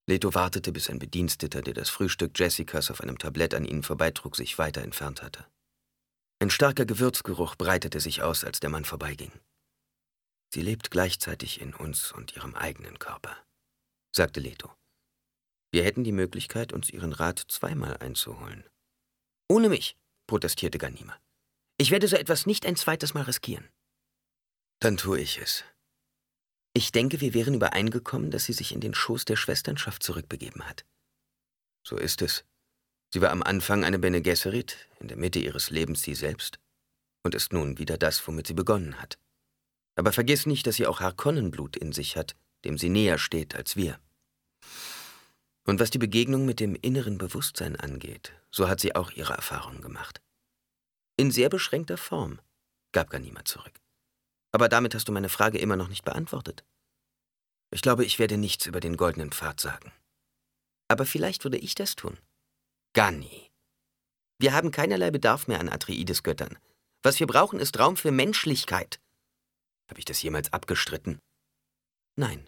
Leto wartete, bis ein Bediensteter, der das Frühstück Jessicas auf einem Tablett an ihnen vorbeitrug, sich weiter entfernt hatte. Ein starker Gewürzgeruch breitete sich aus, als der Mann vorbeiging. »Sie lebt gleichzeitig in uns und ihrem eigenen Körper«, sagte Leto. »Wir hätten die Möglichkeit, uns ihren Rat zweimal einzuholen.« »Ohne mich«, protestierte Ghanima. »Ich werde so etwas nicht ein zweites Mal riskieren.« »Dann tue ich es. Ich denke, wir wären übereingekommen, dass sie sich in den Schoß der Schwesternschaft zurückbegeben hat.« »So ist es. Sie war am Anfang eine Bene Gesserit, in der Mitte ihres Lebens sie selbst, und ist nun wieder das, womit sie begonnen hat. Aber vergiss nicht, dass sie auch Harkonnenblut in sich hat, dem sie näher steht als wir. Und was die Begegnung mit dem inneren Bewusstsein angeht, so hat sie auch ihre Erfahrungen gemacht. In sehr beschränkter Form«, gab Ghanima zurück. »Aber damit hast du meine Frage immer noch nicht beantwortet. Ich glaube, ich werde nichts über den goldenen Pfad sagen. Aber vielleicht würde ich das tun.« »Gani, wir haben keinerlei Bedarf mehr an Atreides-Göttern. Was wir brauchen, ist Raum für Menschlichkeit.« »Habe ich das jemals abgestritten?« »Nein.«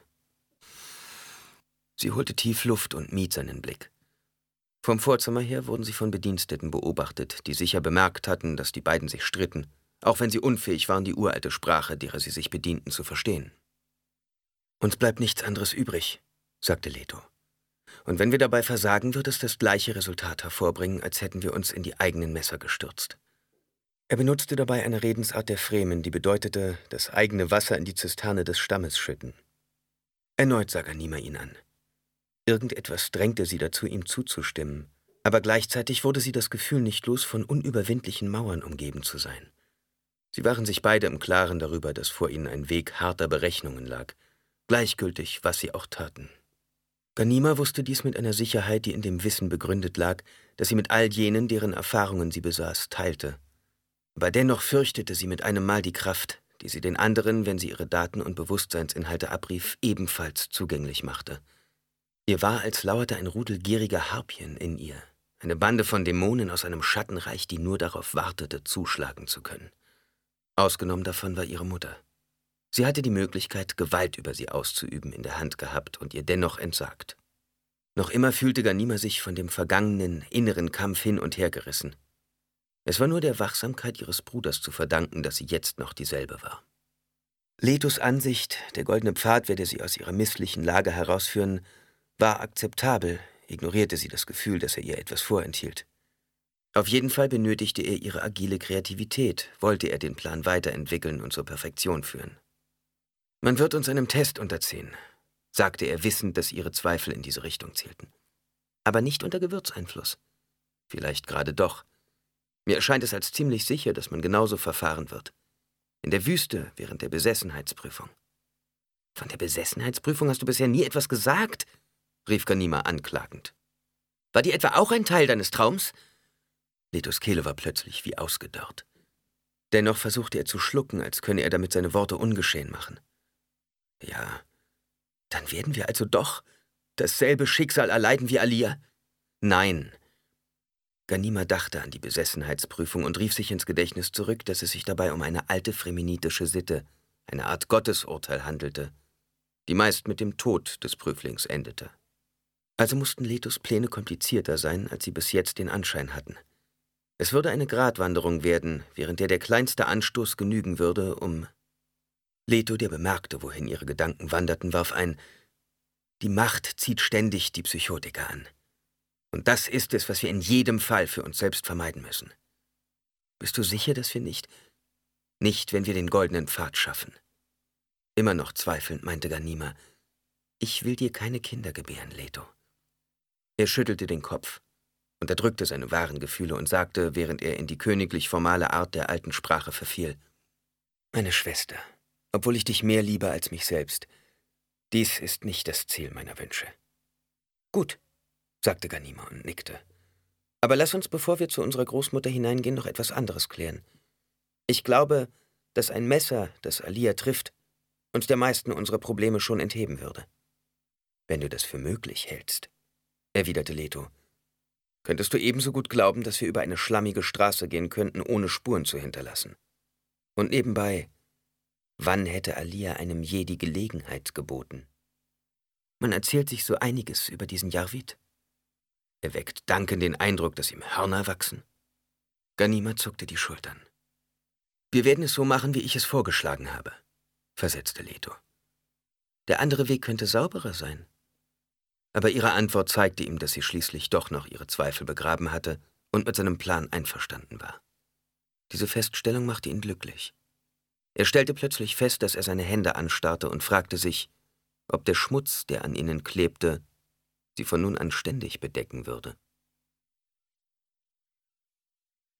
Sie holte tief Luft und mied seinen Blick. Vom Vorzimmer her wurden sie von Bediensteten beobachtet, die sicher bemerkt hatten, dass die beiden sich stritten, auch wenn sie unfähig waren, die uralte Sprache, derer sie sich bedienten, zu verstehen. »Uns bleibt nichts anderes übrig«, sagte Leto. »Und wenn wir dabei versagen, wird es das gleiche Resultat hervorbringen, als hätten wir uns in die eigenen Messer gestürzt.« Er benutzte dabei eine Redensart der Fremen, die bedeutete, das eigene Wasser in die Zisterne des Stammes schütten. Erneut sah Ghanima ihn an. Irgendetwas drängte sie dazu, ihm zuzustimmen, aber gleichzeitig wurde sie das Gefühl nicht los, von unüberwindlichen Mauern umgeben zu sein. Sie waren sich beide im Klaren darüber, dass vor ihnen ein Weg harter Berechnungen lag, gleichgültig, was sie auch taten. Ghanima wusste dies mit einer Sicherheit, die in dem Wissen begründet lag, dass sie mit all jenen, deren Erfahrungen sie besaß, teilte. Aber dennoch fürchtete sie mit einem Mal die Kraft, die sie den anderen, wenn sie ihre Daten und Bewusstseinsinhalte abrief, ebenfalls zugänglich machte. Ihr war, als lauerte ein Rudel gieriger Harpien in ihr, eine Bande von Dämonen aus einem Schattenreich, die nur darauf wartete, zuschlagen zu können. Ausgenommen davon war ihre Mutter. Sie hatte die Möglichkeit, Gewalt über sie auszuüben, in der Hand gehabt und ihr dennoch entsagt. Noch immer fühlte Ghanima sich von dem vergangenen, inneren Kampf hin und her gerissen. Es war nur der Wachsamkeit ihres Bruders zu verdanken, dass sie jetzt noch dieselbe war. Letos Ansicht, der goldene Pfad werde sie aus ihrer misslichen Lage herausführen, war akzeptabel, ignorierte sie das Gefühl, dass er ihr etwas vorenthielt. Auf jeden Fall benötigte er ihre agile Kreativität, wollte er den Plan weiterentwickeln und zur Perfektion führen. »Man wird uns einem Test unterziehen«, sagte er, wissend, dass ihre Zweifel in diese Richtung zielten. »Aber nicht unter Gewürzeinfluss. Vielleicht gerade doch. Mir erscheint es als ziemlich sicher, dass man genauso verfahren wird. In der Wüste während der Besessenheitsprüfung.« »Von der Besessenheitsprüfung hast du bisher nie etwas gesagt«, rief Ghanima anklagend. »War die etwa auch ein Teil deines Traums?« Letos Kehle war plötzlich wie ausgedörrt. Dennoch versuchte er zu schlucken, als könne er damit seine Worte ungeschehen machen. »Ja, dann werden wir also doch dasselbe Schicksal erleiden wie Alia?« »Nein.« Ghanima dachte an die Besessenheitsprüfung und rief sich ins Gedächtnis zurück, dass es sich dabei um eine alte fremenitische Sitte, eine Art Gottesurteil handelte, die meist mit dem Tod des Prüflings endete. Also mussten Letos Pläne komplizierter sein, als sie bis jetzt den Anschein hatten. Es würde eine Gratwanderung werden, während der kleinste Anstoß genügen würde, um... Leto, der bemerkte, wohin ihre Gedanken wanderten, warf ein: »Die Macht zieht ständig die Psychotiker an. Und das ist es, was wir in jedem Fall für uns selbst vermeiden müssen. Bist du sicher, dass wir nicht, wenn wir den goldenen Pfad schaffen?« Immer noch zweifelnd meinte Ghanima: »Ich will dir keine Kinder gebären, Leto.« Er schüttelte den Kopf, unterdrückte seine wahren Gefühle und sagte, während er in die königlich formale Art der alten Sprache verfiel: »Meine Schwester, obwohl ich dich mehr liebe als mich selbst, dies ist nicht das Ziel meiner Wünsche.« »Gut«, sagte Ghanima und nickte. »Aber lass uns, bevor wir zu unserer Großmutter hineingehen, noch etwas anderes klären. Ich glaube, dass ein Messer, das Alia trifft, uns der meisten unserer Probleme schon entheben würde.« »Wenn du das für möglich hältst«, erwiderte Leto, »könntest du ebenso gut glauben, dass wir über eine schlammige Straße gehen könnten, ohne Spuren zu hinterlassen. Und nebenbei, wann hätte Alia einem je die Gelegenheit geboten?« Man erzählt sich so einiges über diesen Jarvid. Er weckt Duncan den Eindruck, dass ihm Hörner wachsen. Ghanima zuckte die Schultern. »Wir werden es so machen, wie ich es vorgeschlagen habe«, versetzte Leto. »Der andere Weg könnte sauberer sein.« Aber ihre Antwort zeigte ihm, dass sie schließlich doch noch ihre Zweifel begraben hatte und mit seinem Plan einverstanden war. Diese Feststellung machte ihn glücklich. Er stellte plötzlich fest, dass er seine Hände anstarrte und fragte sich, ob der Schmutz, der an ihnen klebte, sie von nun an ständig bedecken würde.